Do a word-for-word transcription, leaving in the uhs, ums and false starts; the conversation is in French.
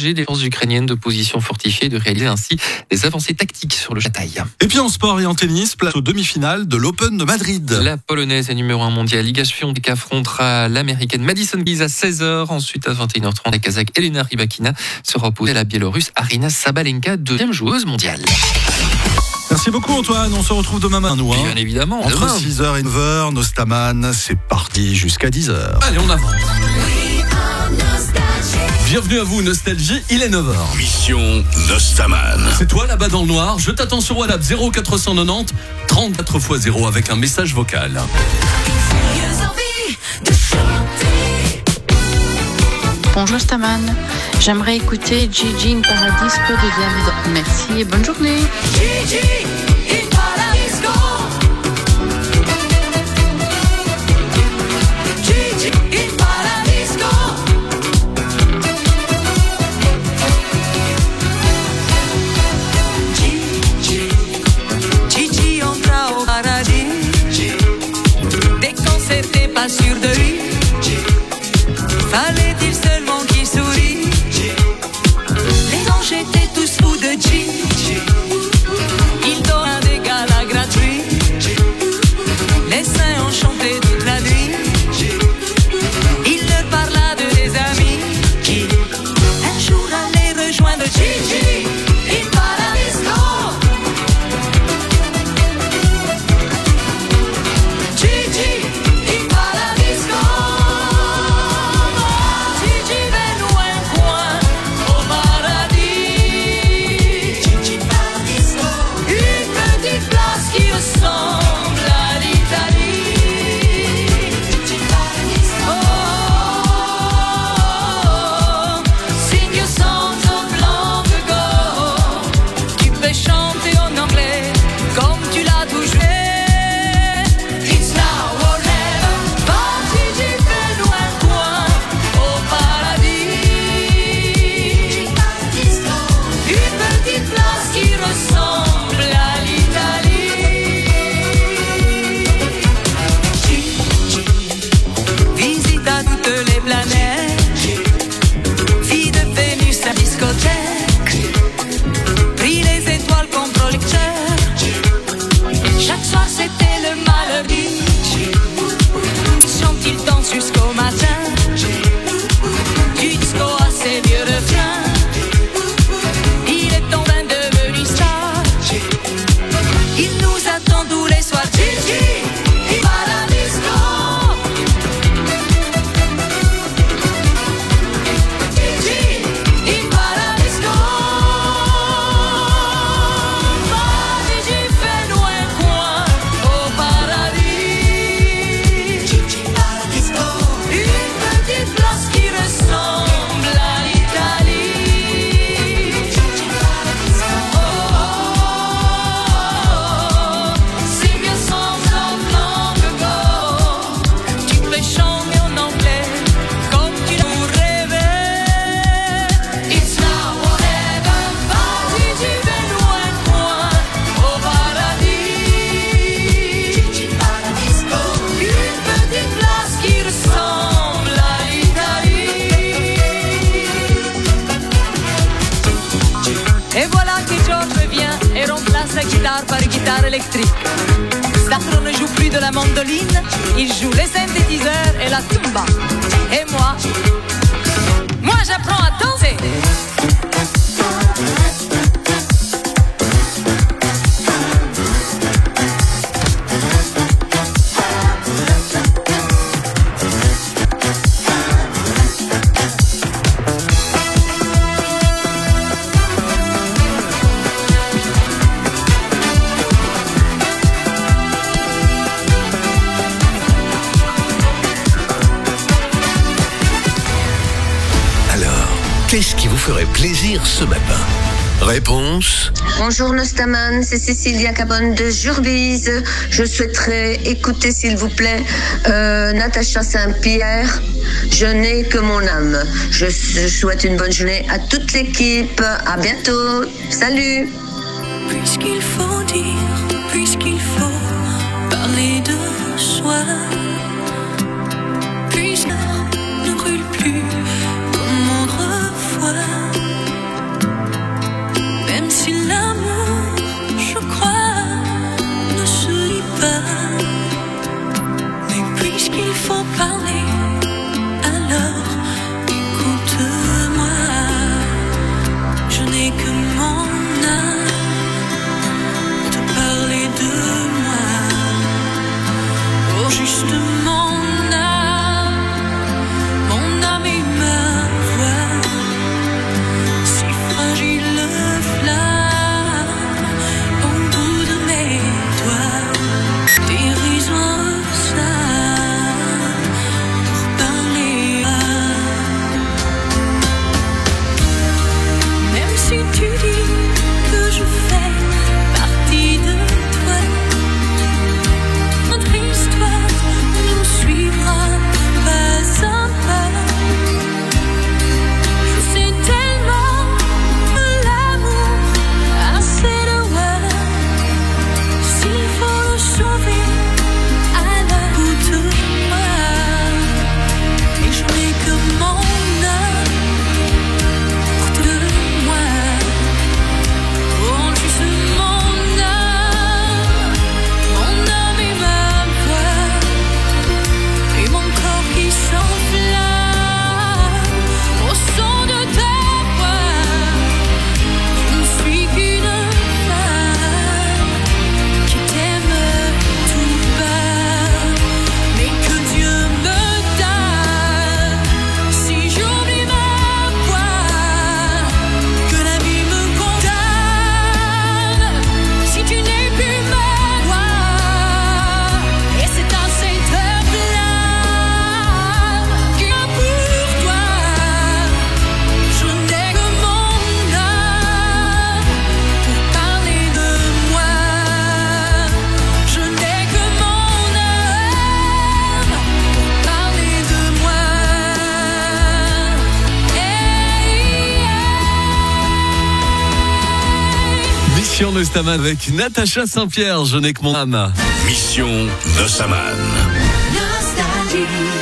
chargé des forces ukrainiennes de positions fortifiées de réaliser ainsi des avancées tactiques sur le Chataï. Et puis en sport et en tennis, place aux demi-finales de l'Open de Madrid. La Polonaise est numéro un mondial Iga Świątek affrontera l'Américaine Madison Keys à seize heures. Ensuite, à vingt et une heures trente, la Kazakh Elena Rybakina sera opposée à la Biélorusse Aryna Sabalenka, deuxième joueuse mondiale. Merci beaucoup Antoine, on se retrouve demain matin nous. Hein. Bien évidemment, entre demain. six heures et neuf heures, Nostaman, c'est parti jusqu'à dix heures. Allez, on avance. Bienvenue à vous, Nostalgie, il est neuf heures. Mission Nostaman. C'est toi là-bas dans le noir, je t'attends sur WhatsApp zéro quatre cent quatre-vingt-dix trente-quatre fois zéro avec un message vocal. Bonjour Staman, j'aimerais écouter Gigi in Paradisco de David. Merci et bonne journée. Gigi in Paradisco. Gigi in Paradisco. Gigi, Gigi entra au paradis. Dès qu'on s'était pas sûr de lui, fallait-il seulement qu'il sourit. Les anges étaient tous fous de Gigi. Il donne un dégât gratuit. Les saints ont chanté toute la nuit. Il leur parla de des amis qui un jour allaient rejoindre Gigi in Paradisco. Gigi in Paradisco. Gigi vers un coin au paradis. Gigi in Paradisco. Une petite place qui ressemble à l'Italie. Gigi in Paradisco. Oh, sing your songs of long ago. Tu peux chanter en anglais comme tu l'as toujours fait. It's now or never. Va Gigi fais-nous un coin au paradis. Une petite place qui ressemble à l'Italie. Gigi visita toutes les planètes. Fille de Vénus à discothèque. Pris les étoiles comme projecteur. Chaque soir c'était le malheur. Chante, il danse jusqu'au matin. Du disco à ses vieux refrains. Il est en train de devenir star. Il nous attend tous les soirs. Gigi in Paradisco. Gigi in Paradisco. Va Gigi fais-nous un coin au paradis. Gigi in Paradisco. Une petite place qui ressemble à l'Italie. Gigi in Paradisco. Oh, sing your songs of long ago. Tu peux chanter en anglais comme tu nous rêvais. It's now or never. Va Gigi fais-nous un coin au paradis. Gigi in Paradisco. Une petite place qui ressemble à l'Italie. Et voilà que George revient et remplace la guitare par une guitare électrique. Sandro ne joue plus de la mandoline, il joue les synthétiseurs et la tumba. Et moi, moi j'apprends à danser. Alors, qu'est-ce qui vous ferait plaisir ce matin? Réponse. Bonjour Nostaman, c'est Cécilia Cabonne de Jurbise. Je souhaiterais écouter s'il vous plaît euh, Natacha Saint-Pierre. Je n'ai que mon âme. Je, je souhaite une bonne journée à toute l'équipe. À bientôt. Salut. Puisqu'il faut dire, puisqu'il faut parler de soi, puisqu'il ne brûle plus comme autrefois. Mission Nostaman avec Natacha Saint-Pierre, je n'ai que mon âme. Mission Nostaman. Nostalgie.